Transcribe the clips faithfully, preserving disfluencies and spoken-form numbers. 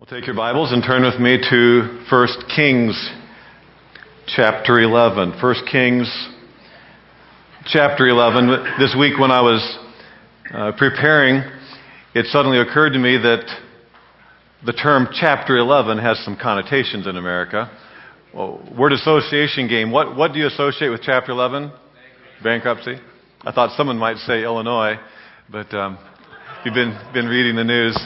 Well, take your Bibles and turn with me to First Kings chapter eleven. First Kings chapter eleven. This week when I was uh, preparing, it suddenly occurred to me that the term chapter eleven has some connotations in America. Well, word association game. What, what do you associate with chapter eleven? Bankruptcy. I thought someone might say Illinois, but um, you've been, been reading the news.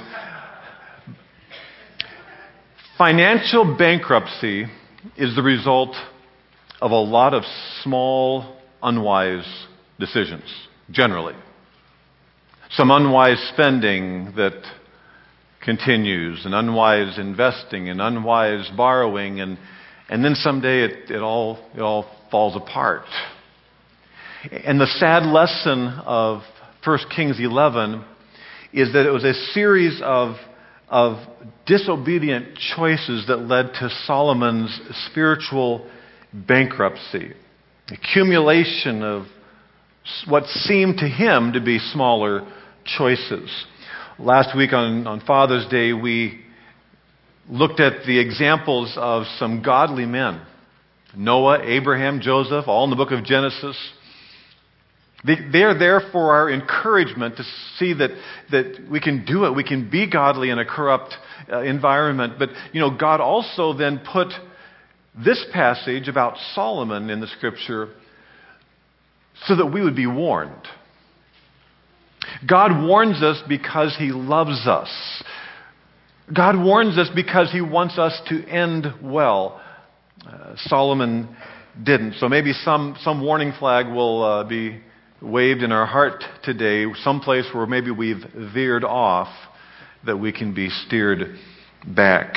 Financial bankruptcy is the result of a lot of small, unwise decisions, generally. Some unwise spending that continues, and unwise investing, and unwise borrowing, and, and then someday it, it, all, it all falls apart. And the sad lesson of First Kings eleven is that it was a series of of disobedient choices that led to Solomon's spiritual bankruptcy. Accumulation of what seemed to him to be smaller choices. Last week on, on Father's Day, we looked at the examples of some godly men. Noah, Abraham, Joseph, all in the book of Genesis. They, they are there for our encouragement to see that, that we can do it. We can be godly in a corrupt uh, environment. But, you know, God also then put this passage about Solomon in the Scripture so that we would be warned. God warns us because He loves us. God warns us because He wants us to end well. Uh, Solomon didn't. So maybe some, some warning flag will uh, be waved in our heart today, someplace where maybe we've veered off, that we can be steered back.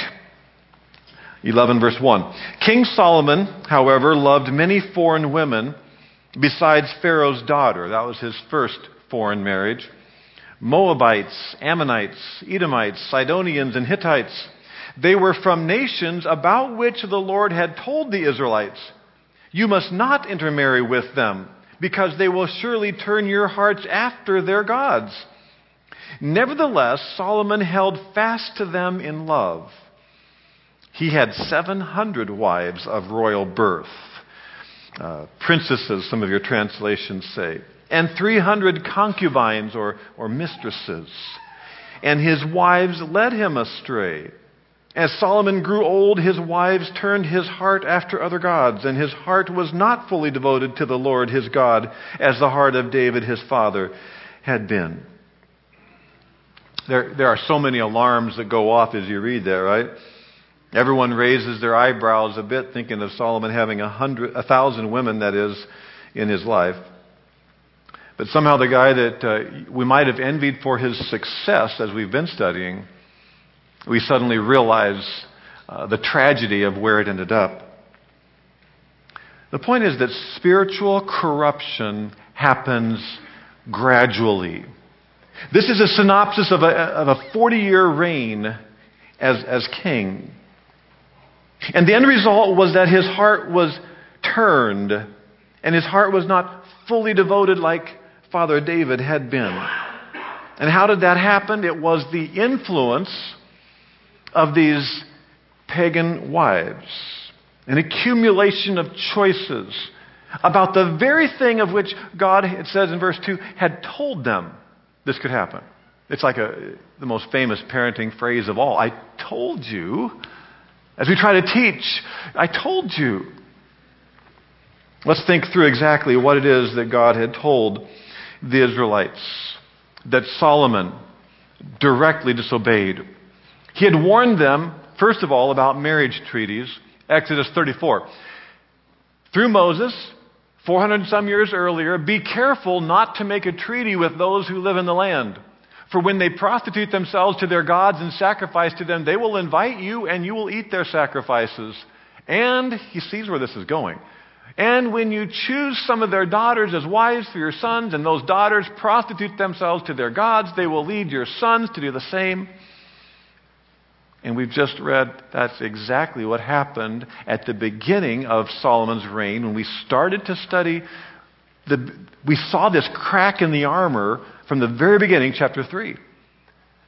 eleven verse one. King Solomon, however, loved many foreign women besides Pharaoh's daughter. That was his first foreign marriage. Moabites, Ammonites, Edomites, Sidonians, and Hittites. They were from nations about which the Lord had told the Israelites, "You must not intermarry with them, because they will surely turn your hearts after their gods." Nevertheless, Solomon held fast to them in love. He had seven hundred wives of royal birth, uh, princesses, some of your translations say, and three hundred concubines or, or mistresses. And his wives led him astray. As Solomon grew old, his wives turned his heart after other gods, and his heart was not fully devoted to the Lord his God, as the heart of David his father had been. There, there are so many alarms that go off as you read that, right? Everyone raises their eyebrows a bit, thinking of Solomon having a hundred, a thousand women, that is, in his life. But somehow the guy that uh, we might have envied for his success, as we've been studying, we suddenly realize uh, the tragedy of where it ended up. The point is that spiritual corruption happens gradually. This is a synopsis of a, of a forty-year reign as, as king. And the end result was that his heart was turned, and his heart was not fully devoted like Father David had been. And how did that happen? It was the influence of these pagan wives, an accumulation of choices about the very thing of which God, it says in verse two, had told them this could happen. It's like a, the most famous parenting phrase of all. I told you. As we try to teach, I told you. Let's think through exactly what it is that God had told the Israelites, that Solomon directly disobeyed. He had warned them, first of all, about marriage treaties. Exodus thirty-four. Through Moses, four hundred and some years earlier, be careful not to make a treaty with those who live in the land. For when they prostitute themselves to their gods and sacrifice to them, they will invite you and you will eat their sacrifices. And he sees where this is going. And when you choose some of their daughters as wives for your sons, and those daughters prostitute themselves to their gods, they will lead your sons to do the same. And we've just read that's exactly what happened at the beginning of Solomon's reign. When we started to study, the, we saw this crack in the armor from the very beginning, chapter three.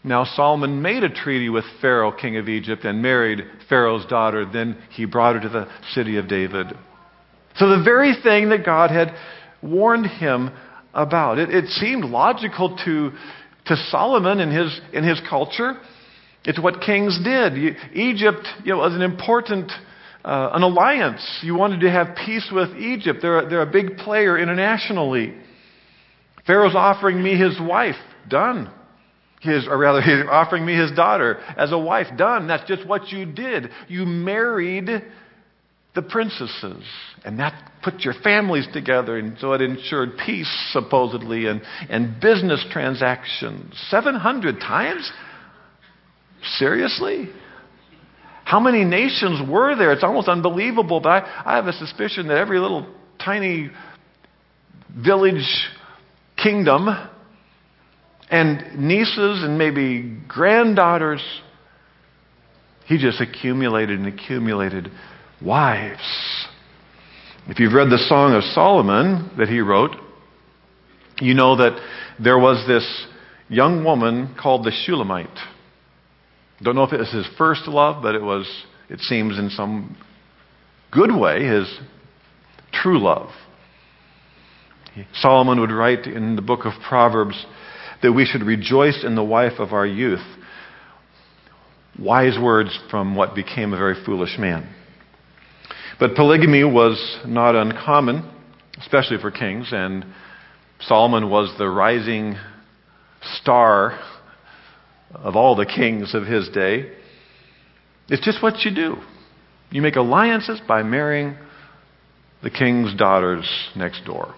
Now Solomon made a treaty with Pharaoh, king of Egypt, and married Pharaoh's daughter. Then he brought her to the city of David. So the very thing that God had warned him about. It, it seemed logical to, to Solomon in his, in his culture. It's what kings did. You, Egypt you know, was an important uh, an alliance. You wanted to have peace with Egypt. They're, they're a big player internationally. Pharaoh's offering me his wife. Done. His, or rather, he's offering me his daughter as a wife. Done. That's just what you did. You married the princesses. And that put your families together. And so it ensured peace, supposedly, and, and business transactions. seven hundred times? Seriously? How many nations were there? It's almost unbelievable. But I, I have a suspicion that every little tiny village kingdom and nieces and maybe granddaughters, he just accumulated and accumulated wives. If you've read the Song of Solomon that he wrote, you know that there was this young woman called the Shulamite. Don't know if it was his first love, but it was, it seems in some good way, his true love. Solomon would write in the book of Proverbs that we should rejoice in the wife of our youth. Wise words from what became a very foolish man. But polygamy was not uncommon, especially for kings, and Solomon was the rising star of all the kings of his day. It's just what you do. You make alliances by marrying the king's daughters next door.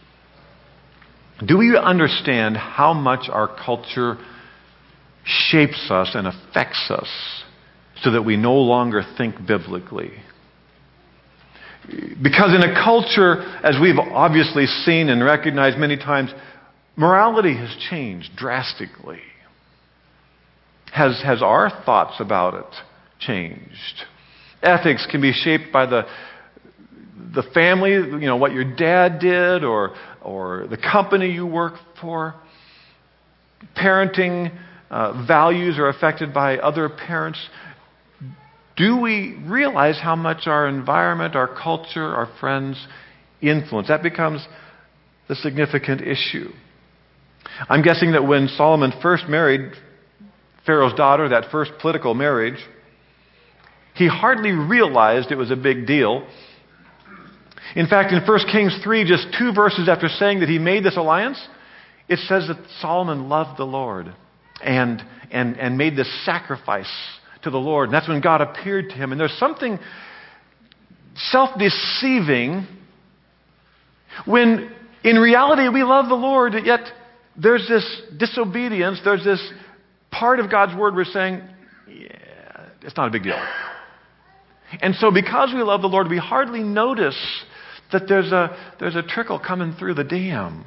Do we understand how much our culture shapes us and affects us so that we no longer think biblically? Because in a culture, as we've obviously seen and recognized many times, morality has changed drastically. Has, has our thoughts about it changed? Ethics can be shaped by the, the family, you know, what your dad did or, or the company you work for. Parenting uh, values are affected by other parents. Do we realize how much our environment, our culture, our friends influence? That becomes the significant issue. I'm guessing that when Solomon first married Pharaoh's daughter, that first political marriage, he hardly realized it was a big deal. In fact, in First Kings three, just two verses after saying that he made this alliance, it says that Solomon loved the Lord and, and, and made this sacrifice to the Lord. And that's when God appeared to him. And there's something self-deceiving when in reality we love the Lord, yet there's this disobedience, there's this part of God's Word we're saying, yeah, it's not a big deal. And so because we love the Lord, we hardly notice that there's a, there's a trickle coming through the dam.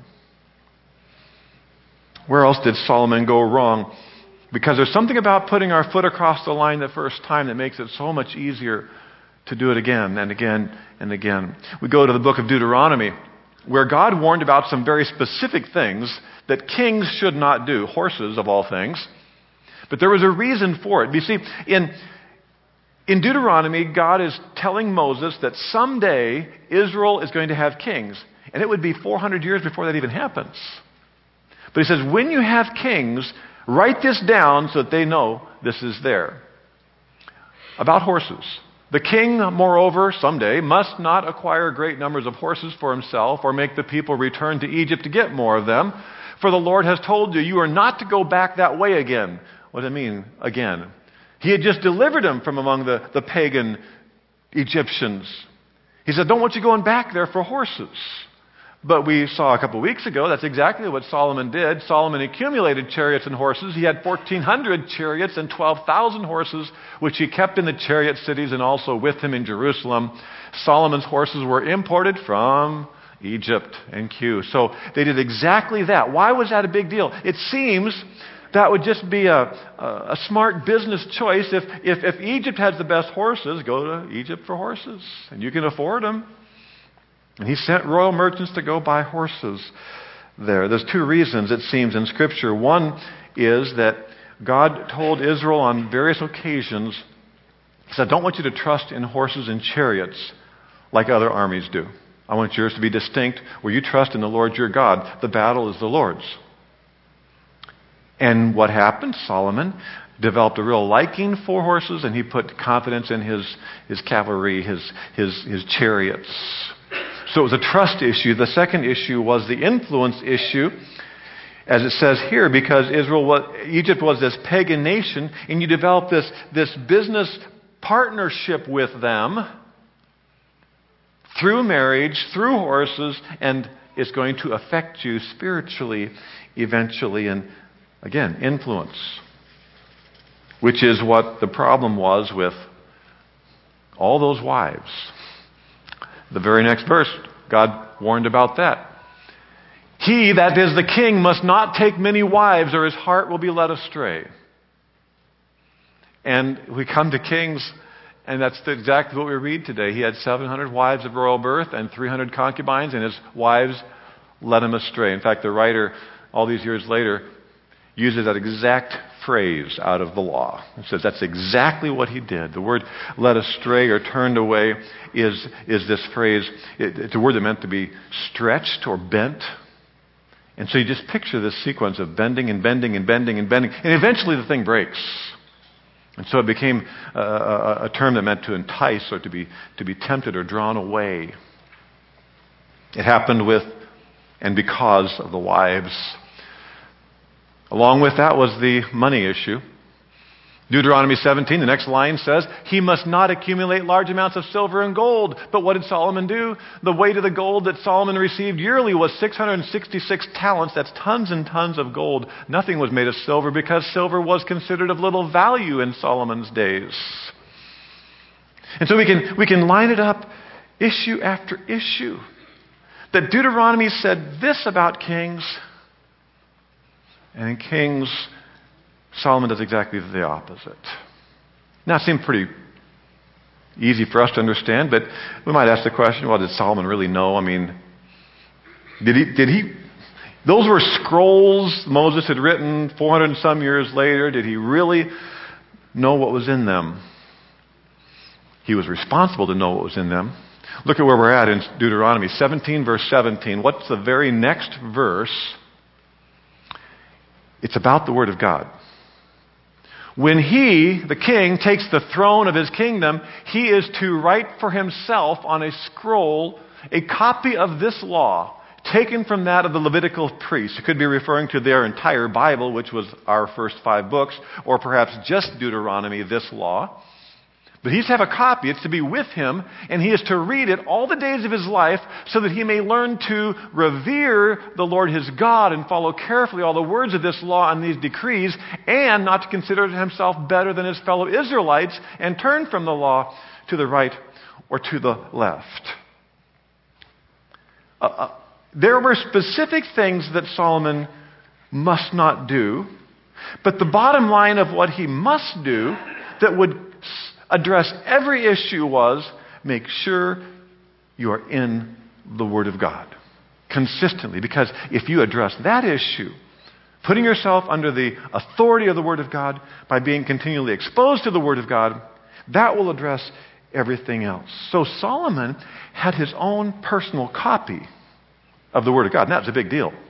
Where else did Solomon go wrong? Because there's something about putting our foot across the line the first time that makes it so much easier to do it again and again and again. We go to the book of Deuteronomy, where God warned about some very specific things that kings should not do, horses of all things. But there was a reason for it. You see, in, in Deuteronomy, God is telling Moses that someday Israel is going to have kings. And it would be four hundred years before that even happens. But he says, when you have kings, write this down so that they know this is there. About horses. The king, moreover, someday must not acquire great numbers of horses for himself or make the people return to Egypt to get more of them. For the Lord has told you, you are not to go back that way again. What does it mean, again? He had just delivered him from among the, the pagan Egyptians. He said, don't want you going back there for horses. But we saw a couple of weeks ago, that's exactly what Solomon did. Solomon accumulated chariots and horses. He had fourteen hundred chariots and twelve thousand horses, which he kept in the chariot cities and also with him in Jerusalem. Solomon's horses were imported from Egypt and Q. So they did exactly that. Why was that a big deal? It seems that would just be a, a, a smart business choice. If, if, if Egypt has the best horses, go to Egypt for horses. And you can afford them. And he sent royal merchants to go buy horses there. There's two reasons, it seems, in Scripture. One is that God told Israel on various occasions, He said, I don't want you to trust in horses and chariots like other armies do. I want yours to be distinct, where you trust in the Lord your God. The battle is the Lord's. And what happened? Solomon developed a real liking for horses, and he put confidence in his, his cavalry, his, his, his chariots. So it was a trust issue. The second issue was the influence issue, as it says here, because Israel was, Egypt was this pagan nation, and you develop this, this business partnership with them through marriage, through horses, and it's going to affect you spiritually eventually, and again, influence. Which is what the problem was with all those wives. The very next verse, God warned about that. He, that is the king, must not take many wives, or his heart will be led astray. And we come to Kings, and that's exactly what we read today. He had seven hundred wives of royal birth and three hundred concubines, and his wives led him astray. In fact, the writer, all these years later, uses that exact phrase out of the law. It says that's exactly what he did. The word led astray or turned away is, is this phrase. It, it's a word that meant to be stretched or bent. And so you just picture this sequence of bending and bending and bending and bending. And eventually the thing breaks. And so it became a, a, a term that meant to entice or to be, to be tempted or drawn away. It happened with and because of the wives. Along with that was the money issue. Deuteronomy seventeen, the next line says, he must not accumulate large amounts of silver and gold. But what did Solomon do? The weight of the gold that Solomon received yearly was six hundred sixty-six talents. That's tons and tons of gold. Nothing was made of silver because silver was considered of little value in Solomon's days. And so we can, we can line it up issue after issue. That Deuteronomy said this about kings, and in Kings, Solomon does exactly the opposite. Now, it seemed pretty easy for us to understand, but we might ask the question, well, did Solomon really know? I mean, did he, did he, those were scrolls Moses had written four hundred and some years later. Did he really know what was in them? He was responsible to know what was in them. Look at where we're at in Deuteronomy seventeen, verse seventeen. What's the very next verse? It's about the Word of God. When he, the king, takes the throne of his kingdom, he is to write for himself on a scroll a copy of this law, taken from that of the Levitical priests. It could be referring to their entire Bible, which was our first five books, or perhaps just Deuteronomy, this law. But he's to have a copy. It's to be with him, and he is to read it all the days of his life so that he may learn to revere the Lord his God and follow carefully all the words of this law and these decrees, and not to consider himself better than his fellow Israelites and turn from the law to the right or to the left. Uh, uh, there were specific things that Solomon must not do, but the bottom line of what he must do that would address every issue was make sure you are in the Word of God consistently. Because if you address that issue, putting yourself under the authority of the Word of God by being continually exposed to the Word of God, that will address everything else. So Solomon had his own personal copy of the Word of God, and that was a big deal.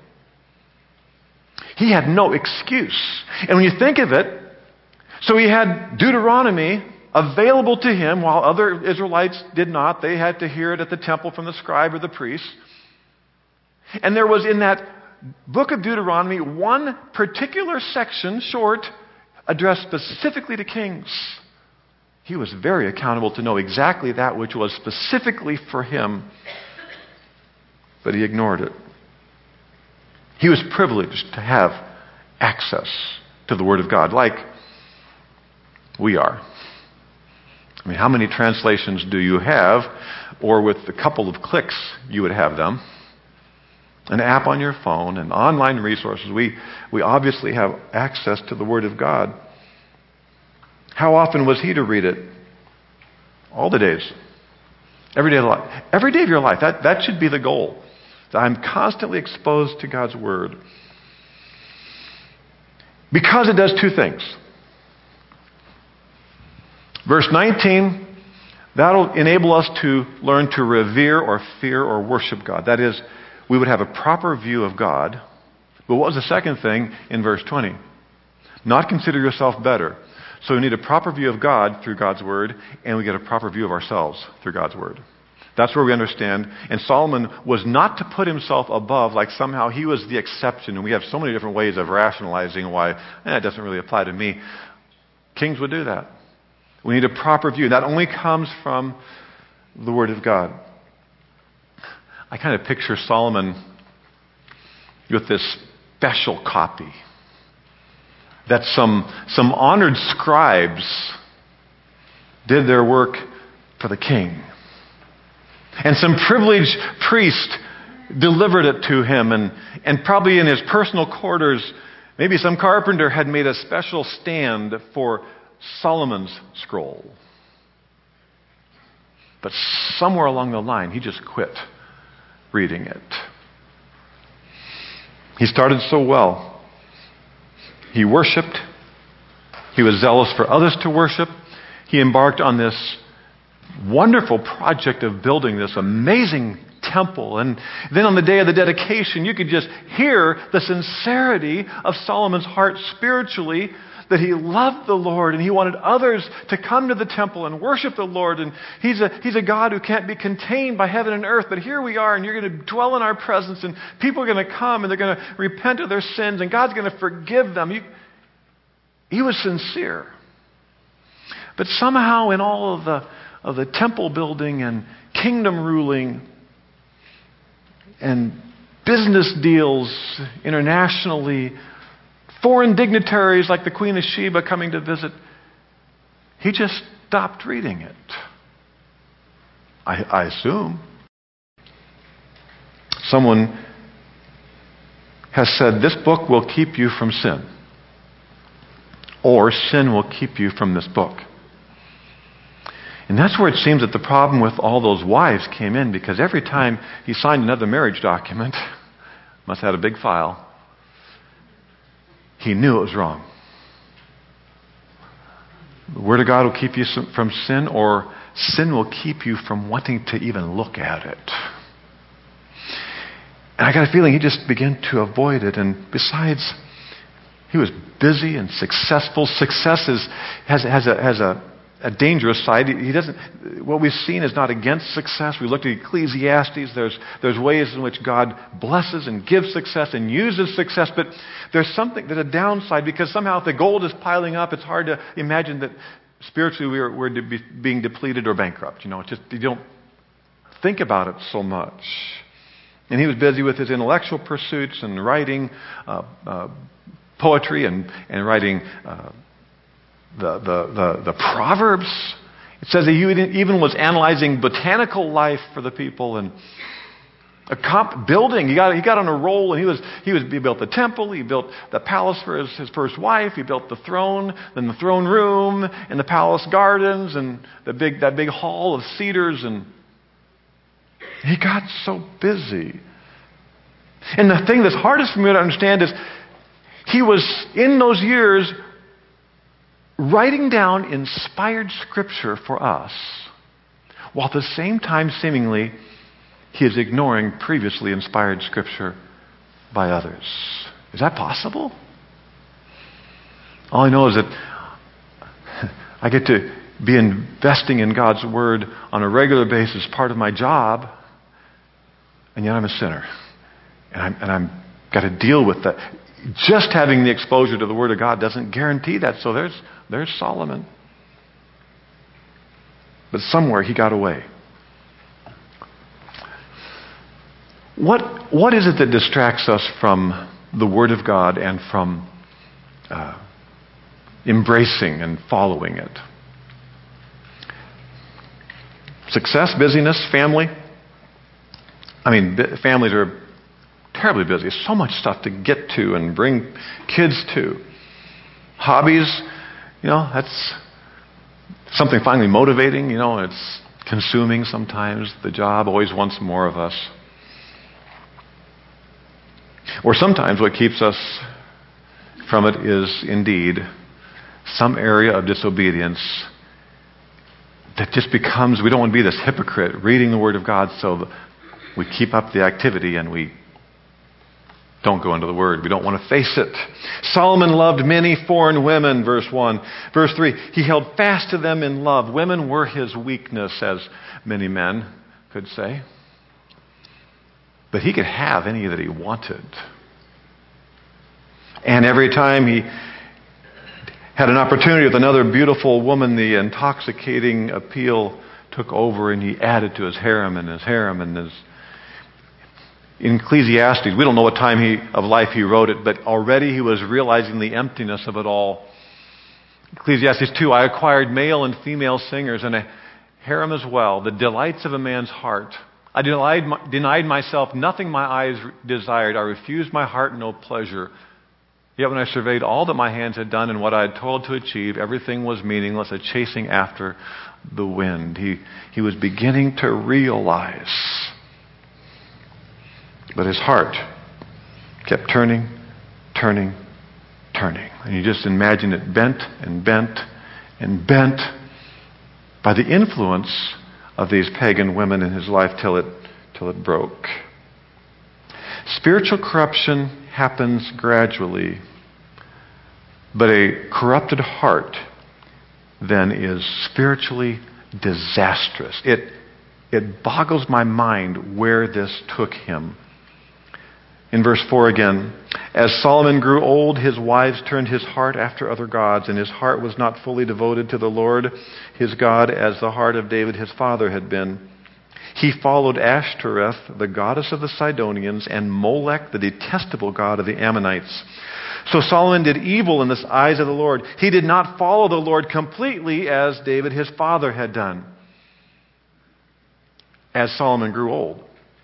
He had no excuse. And when you think of it, so he had Deuteronomy available to him while other Israelites did not. They had to hear it at the temple from the scribe or the priest. And there was in that book of Deuteronomy one particular section, short, addressed specifically to kings. He was very accountable to know exactly that which was specifically for him, but he ignored it. He was privileged to have access to the Word of God, like we are. I mean, how many translations do you have? Or with a couple of clicks, you would have them. An app on your phone and online resources. We, we obviously have access to the Word of God. How often was he to read it? All the days. Every day of life. Every day of your life. That, that should be the goal. That I'm constantly exposed to God's Word. Because it does two things. Verse nineteen, that'll enable us to learn to revere or fear or worship God. That is, we would have a proper view of God. But what was the second thing in verse twenty? Not consider yourself better. So we need a proper view of God through God's Word, and we get a proper view of ourselves through God's Word. That's where we understand. And Solomon was not to put himself above, like somehow he was the exception. And we have so many different ways of rationalizing why eh, it doesn't really apply to me. Kings would do that. We need a proper view. That only comes from the Word of God. I kind of picture Solomon with this special copy that some, some honored scribes did their work for the king. And some privileged priest delivered it to him. And, and probably in his personal quarters, maybe some carpenter had made a special stand for Solomon's scroll. But somewhere along the line, he just quit reading it. He started so well. He worshiped. He was zealous for others to worship. He embarked on this wonderful project of building this amazing temple. And then on the day of the dedication, you could just hear the sincerity of Solomon's heart spiritually, that he loved the Lord and he wanted others to come to the temple and worship the Lord. And he's a, he's a God who can't be contained by heaven and earth, but here we are, and you're going to dwell in our presence, and people are going to come and they're going to repent of their sins, and God's going to forgive them. He, he was sincere. But somehow in all of the of the temple building and kingdom ruling and business deals internationally, foreign dignitaries like the Queen of Sheba coming to visit, he just stopped reading it. I, I assume. Someone has said, this book will keep you from sin, or sin will keep you from this book. And that's where it seems that the problem with all those wives came in, because every time he signed another marriage document, must have had a big file, he knew it was wrong. The Word of God will keep you from sin, or sin will keep you from wanting to even look at it. And I got a feeling he just began to avoid it. And besides, he was busy and successful. Success is, has, has a, has a A dangerous side. He doesn't. What we've seen is not against success. We looked at Ecclesiastes. There's there's ways in which God blesses and gives success and uses success, but there's something there's a downside, because somehow if the gold is piling up, it's hard to imagine that spiritually we're we're de- being depleted or bankrupt. You know, it's just you don't think about it so much. And he was busy with his intellectual pursuits and writing uh, uh, poetry and and writing. Uh, The, the, the, the Proverbs. It says that he even was analyzing botanical life for the people, and a comp building. He got, he got on a roll, and he was, he was he built the temple, he built the palace for his, his first wife, he built the throne, then the throne room, and the palace gardens, and the big that big hall of cedars, and he got so busy. And the thing that's hardest for me to understand is he was, in those years, writing down inspired scripture for us, while at the same time, seemingly, he is ignoring previously inspired scripture by others. Is that possible? All I know is that I get to be investing in God's Word on a regular basis, part of my job, and yet I'm a sinner. And I'm, and I'm got to deal with that. Just having the exposure to the Word of God doesn't guarantee that. So there's there's Solomon. But somewhere he got away. What what is it that distracts us from the Word of God and from uh, embracing and following it? Success, busyness, family. I mean, families are terribly busy. So much stuff to get to and bring kids to. Hobbies, you know, that's something finally motivating. You know, it's consuming sometimes. The job always wants more of us. Or sometimes what keeps us from it is indeed some area of disobedience that just becomes, we don't want to be this hypocrite reading the Word of God, so we keep up the activity and we don't go into the Word. We don't want to face it. Solomon loved many foreign women, verse one. Verse three, he held fast to them in love. Women were his weakness, as many men could say. But he could have any that he wanted. And every time he had an opportunity with another beautiful woman, the intoxicating appeal took over and he added to his harem and his harem and his... In Ecclesiastes, we don't know what time he, of life he wrote it, but already he was realizing the emptiness of it all. Ecclesiastes two, I acquired male and female singers and a harem as well, the delights of a man's heart. I denied, denied myself nothing my eyes desired. I refused my heart no pleasure. Yet when I surveyed all that my hands had done and what I had toiled to achieve, everything was meaningless, a chasing after the wind. He, he was beginning to realize. But his heart kept turning, turning, turning. And you just imagine it bent and bent and bent by the influence of these pagan women in his life till it, till it broke. Spiritual corruption happens gradually, but a corrupted heart then is spiritually disastrous. It, it boggles my mind where this took him. In verse four again, as Solomon grew old, his wives turned his heart after other gods, and his heart was not fully devoted to the Lord his God as the heart of David his father had been. He followed Ashtoreth, the goddess of the Sidonians, and Molech, the detestable god of the Ammonites. So Solomon did evil in the eyes of the Lord. He did not follow the Lord completely as David his father had done. As Solomon grew old.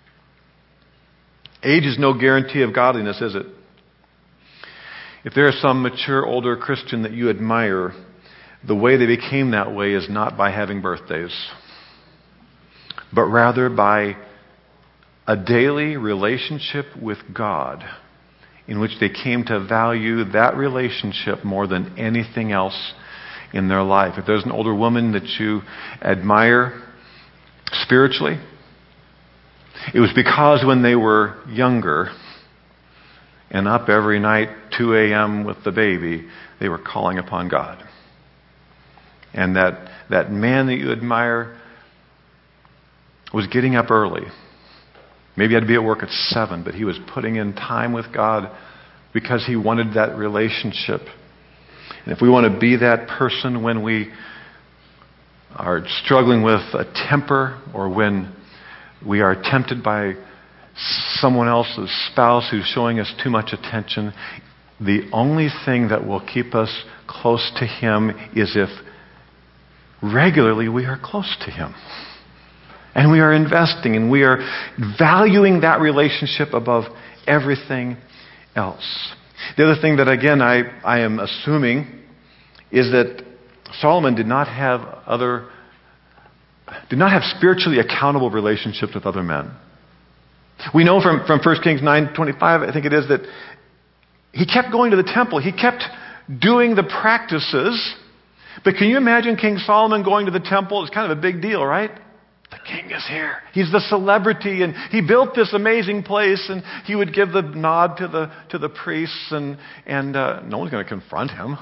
Age is no guarantee of godliness, is it? If there is some mature, older Christian that you admire, the way they became that way is not by having birthdays, but rather by a daily relationship with God in which they came to value that relationship more than anything else in their life. If there's an older woman that you admire spiritually, it was because when they were younger and up every night, two a.m. with the baby, they were calling upon God. And that, that man that you admire was getting up early. Maybe he had to be at work at seven, but he was putting in time with God because he wanted that relationship. And if we want to be that person when we are struggling with a temper or when we are tempted by someone else's spouse who's showing us too much attention, the only thing that will keep us close to Him is if regularly we are close to Him. And we are investing and we are valuing that relationship above everything else. The other thing that, again, I, I am assuming is that Solomon did not have other, did not have spiritually accountable relationships with other men. We know from, from First Kings nine twenty-five, I think it is, that he kept going to the temple. He kept doing the practices. But can you imagine King Solomon going to the temple? It's kind of a big deal, right? The king is here. He's the celebrity, and he built this amazing place, and he would give the nod to the to the priests, and and uh, no one's going to confront him.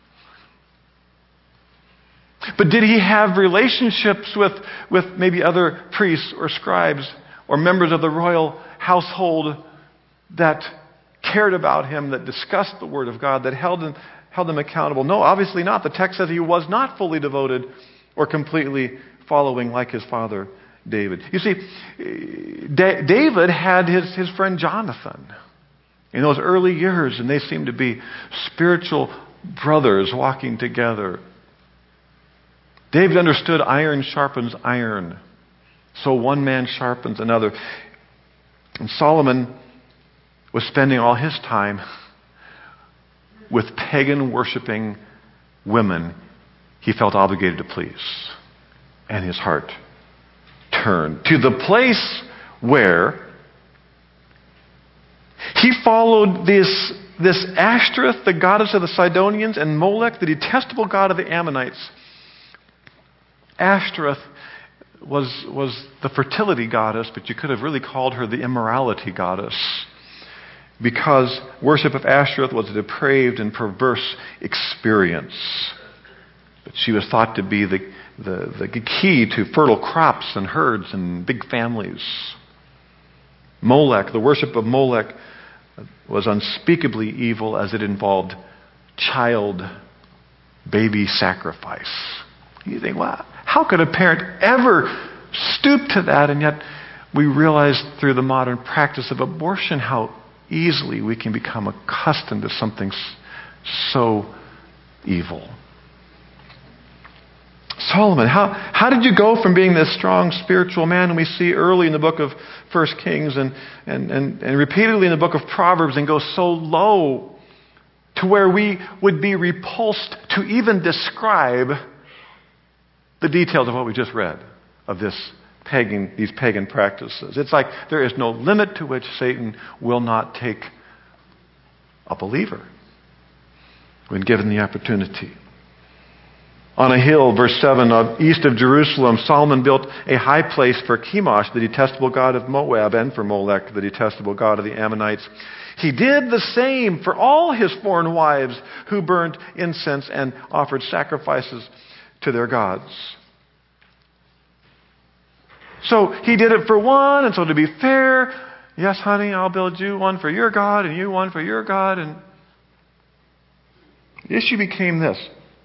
But did he have relationships with with maybe other priests or scribes or members of the royal household that cared about him, that discussed the Word of God, that held him, held them accountable? No, obviously not. The text says he was not fully devoted or completely following like his father David. You see, da- David had his, his friend Jonathan in those early years, and they seemed to be spiritual brothers walking together. David understood iron sharpens iron, so one man sharpens another. And Solomon was spending all his time with pagan worshiping women he felt obligated to please. And his heart turned to the place where he followed this this Ashtoreth, the goddess of the Sidonians, and Molech, the detestable god of the Ammonites. Ashtoreth was, was the fertility goddess, but you could have really called her the immorality goddess, because worship of Ashtoreth was a depraved and perverse experience. But she was thought to be the, the, the key to fertile crops and herds and big families. Molech, the worship of Molech, was unspeakably evil as it involved child baby sacrifice. You think, wow, how could a parent ever stoop to that? And yet we realize through the modern practice of abortion how easily we can become accustomed to something so evil. Solomon, how, how did you go from being this strong spiritual man whom we see early in the book of First Kings and, and, and, and repeatedly in the book of Proverbs, and go so low to where we would be repulsed to even describe the details of what we just read of this pagan, these pagan practices? It's like there is no limit to which Satan will not take a believer when given the opportunity. On a hill, verse seven, of east of Jerusalem, Solomon built a high place for Chemosh, the detestable god of Moab, and for Molech, the detestable god of the Ammonites. He did the same for all his foreign wives who burned incense and offered sacrifices to their gods. So he did it for one, and so to be fair, yes, honey, I'll build you one for your God, and you one for your God. And the issue became this.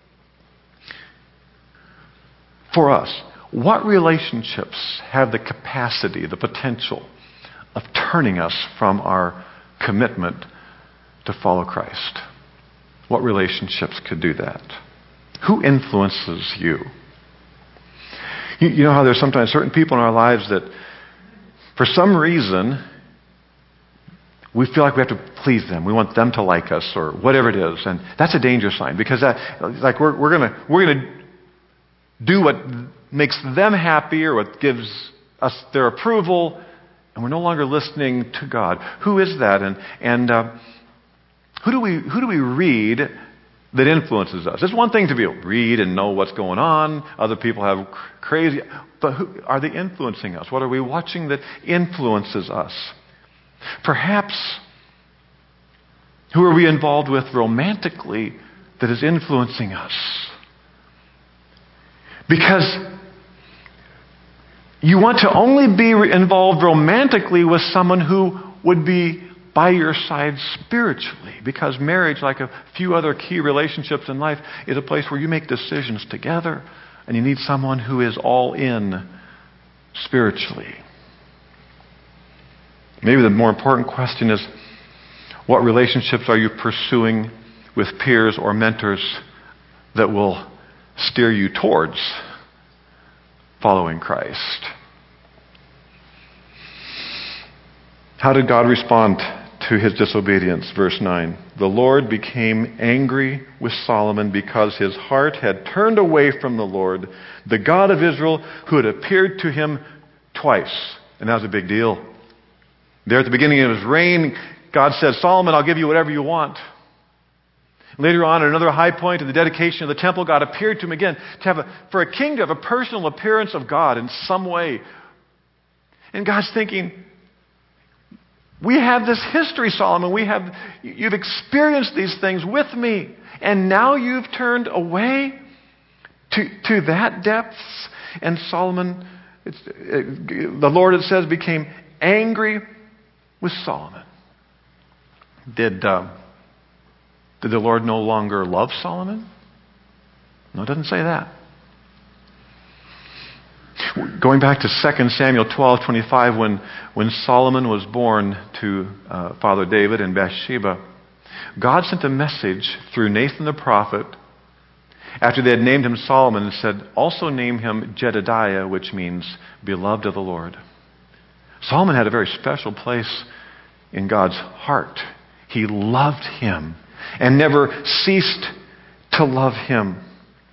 For us, what relationships have the capacity, the potential of turning us from our commitment to follow Christ? What relationships could do that? Who influences you? You, you know how there's sometimes certain people in our lives that, for some reason, we feel like we have to please them. We want them to like us, or whatever it is, and that's a danger sign, because that, like we're we're gonna we're gonna do what makes them happy or what gives us their approval, and we're no longer listening to God. Who is that? And and uh, who do we who do we read that influences us? It's one thing to be able to read and know what's going on. Other people have crazy, but who, are they influencing us? What are we watching that influences us? Perhaps who are we involved with romantically that is influencing us? Because you want to only be involved romantically with someone who would be by your side spiritually. Because marriage, like a few other key relationships in life, is a place where you make decisions together, and you need someone who is all in spiritually. Maybe the more important question is, what relationships are you pursuing with peers or mentors that will steer you towards following Christ? How did God respond to his disobedience? Verse nine. The Lord became angry with Solomon because his heart had turned away from the Lord, the God of Israel, who had appeared to him twice. And that was a big deal. There at the beginning of his reign, God said, Solomon, I'll give you whatever you want. Later on, at another high point in the dedication of the temple, God appeared to him again to have a, for a king to have a personal appearance of God in some way. And God's thinking, we have this history, Solomon. We have, you've experienced these things with me, and now you've turned away to, to that depth. And Solomon, it's, it, the Lord, it says, became angry with Solomon. Did... Uh, Did the Lord no longer love Solomon? No, it doesn't say that. Going back to Second Samuel twelve twenty-five, when, when Solomon was born to uh, Father David and Bathsheba, God sent a message through Nathan the prophet after they had named him Solomon and said, also name him Jedediah, which means beloved of the Lord. Solomon had a very special place in God's heart. He loved him and never ceased to love him.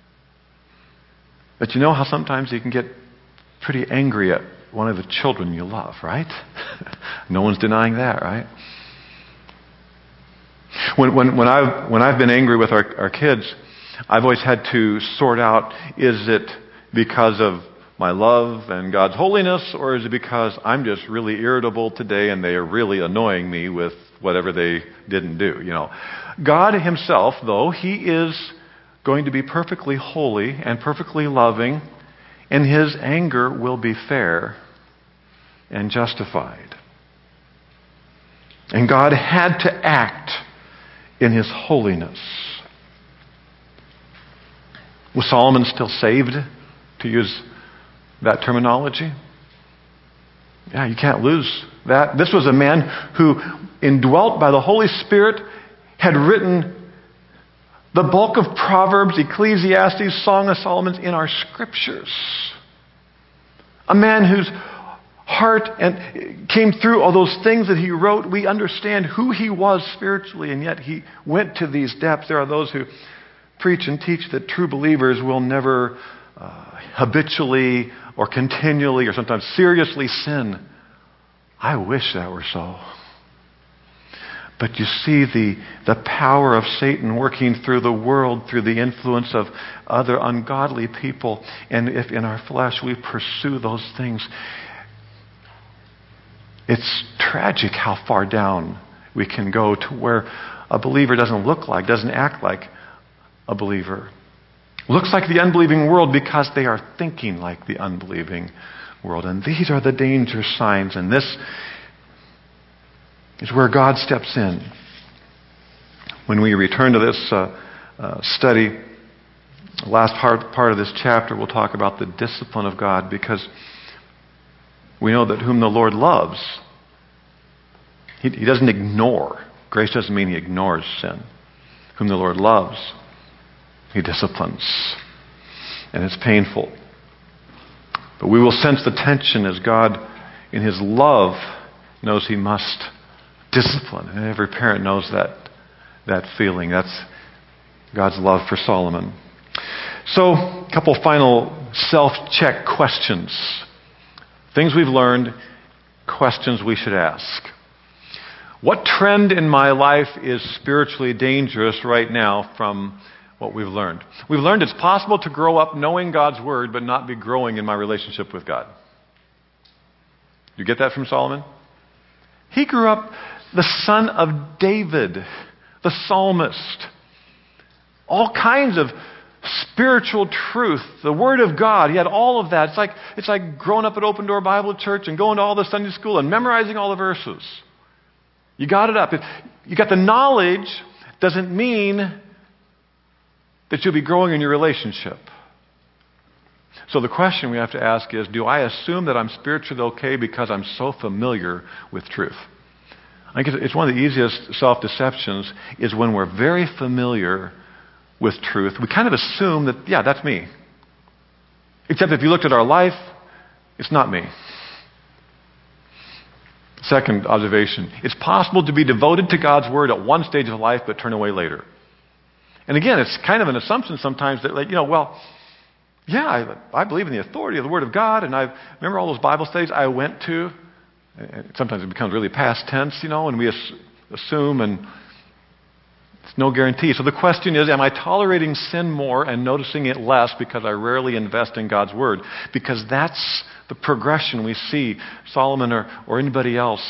But you know how sometimes you can get pretty angry at one of the children you love, right? No one's denying that, right? When, when, when, I've, when I've been angry with our, our kids, I've always had to sort out, is it because of my love and God's holiness, or is it because I'm just really irritable today and they are really annoying me with whatever they didn't do? You know, God himself, though, he is going to be perfectly holy and perfectly loving, and his anger will be fair and justified. And God had to act in his holiness. Was Solomon still saved, to use that terminology? Yeah, you can't lose that. This was a man who, indwelt by the Holy Spirit, had written the bulk of Proverbs, Ecclesiastes, Song of Solomon in our scriptures. A man whose heart and came through all those things that he wrote. We understand who he was spiritually, and yet he went to these depths. There are those who preach and teach that true believers will never uh, habitually or continually or sometimes seriously sin. I wish that were so. But you see the, the power of Satan working through the world through the influence of other ungodly people. And if in our flesh we pursue those things, it's tragic how far down we can go to where a believer doesn't look like, doesn't act like a believer. Looks like the unbelieving world because they are thinking like the unbelieving world. And these are the danger signs. And this is where God steps in. When we return to this uh, uh, study, the last part, part of this chapter, we'll talk about the discipline of God, because we know that whom the Lord loves, he, he doesn't ignore. Grace doesn't mean he ignores sin. Whom the Lord loves, he disciplines. And it's painful. But we will sense the tension as God, in his love, knows he must discipline. And every parent knows that, that feeling. That's God's love for Solomon. So, a couple final self-check questions. Things we've learned, questions we should ask. What trend in my life is spiritually dangerous right now from what we've learned? We've learned it's possible to grow up knowing God's Word but not be growing in my relationship with God. You get that from Solomon? He grew up the son of David, the psalmist. All kinds of spiritual truth, the Word of God. He had all of that. It's like, it's like growing up at Open Door Bible Church and going to all the Sunday school and memorizing all the verses. You got it up. You got the knowledge, doesn't mean that you'll be growing in your relationship. So the question we have to ask is, do I assume that I'm spiritually okay because I'm so familiar with truth? I think it's one of the easiest self-deceptions is when we're very familiar with truth. We kind of assume that, yeah, that's me. Except if you looked at our life, it's not me. Second observation, it's possible to be devoted to God's Word at one stage of life but turn away later. And again, it's kind of an assumption sometimes that, like, you know, well, yeah, I, I believe in the authority of the Word of God, and I remember all those Bible studies I went to. And sometimes it becomes really past tense, you know, and we assume, and it's no guarantee. So the question is, am I tolerating sin more and noticing it less because I rarely invest in God's Word? Because that's the progression we see, Solomon or, or anybody else.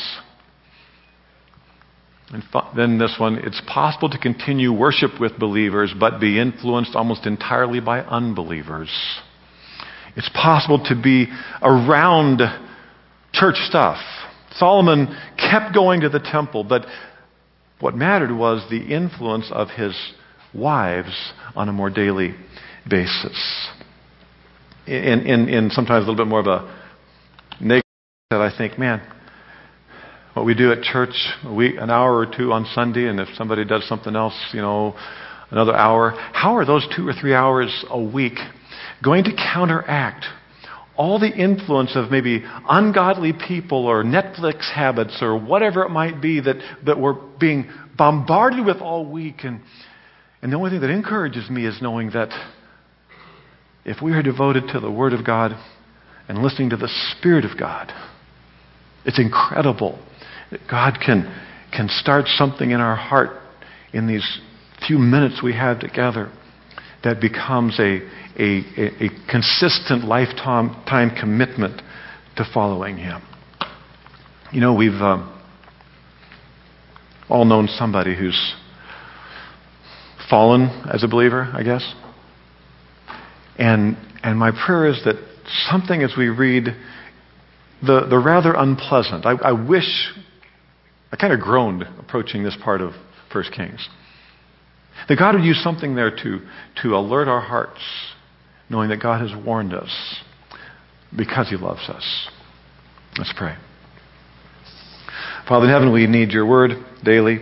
And then this one, it's possible to continue worship with believers but be influenced almost entirely by unbelievers. It's possible to be around church stuff. Solomon kept going to the temple, but what mattered was the influence of his wives on a more daily basis. In, in, in sometimes a little bit more of a negative that I think, man, what we do at church, a week, an hour or two on Sunday, and if somebody does something else, you know, another hour, how are those two or three hours a week going to counteract all the influence of maybe ungodly people or Netflix habits or whatever it might be that, that we're being bombarded with all week? And, and the only thing that encourages me is knowing that if we are devoted to the Word of God and listening to the Spirit of God, it's incredible that God can, can start something in our heart in these few minutes we have together that becomes a, a, a, a consistent lifetime time commitment to following Him. You know, we've um, all known somebody who's fallen as a believer, I guess. And and my prayer is that something as we read the, the rather unpleasant, I, I wish, I kind of groaned approaching this part of First Kings. That God would use something there to, to alert our hearts, knowing that God has warned us because He loves us. Let's pray. Father in heaven, we need your word daily.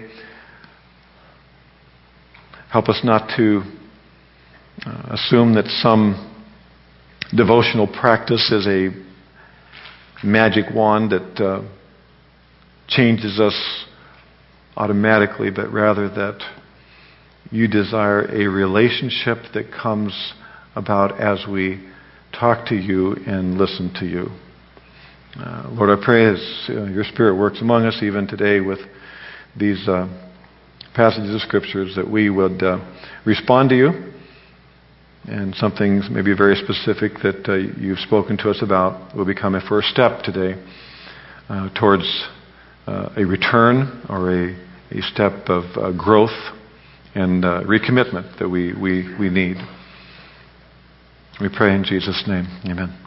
Help us not to uh, assume that some devotional practice is a magic wand that uh, changes us automatically, but rather that you desire a relationship that comes about as we talk to you and listen to you. Uh, Lord, I pray as uh, your Spirit works among us even today with these uh, passages of Scriptures that we would uh, respond to you, and something maybe very specific that uh, you've spoken to us about will become a first step today uh, towards uh, a return or a, a step of uh, growth and uh, recommitment that we, we, we need. We pray in Jesus' name. Amen.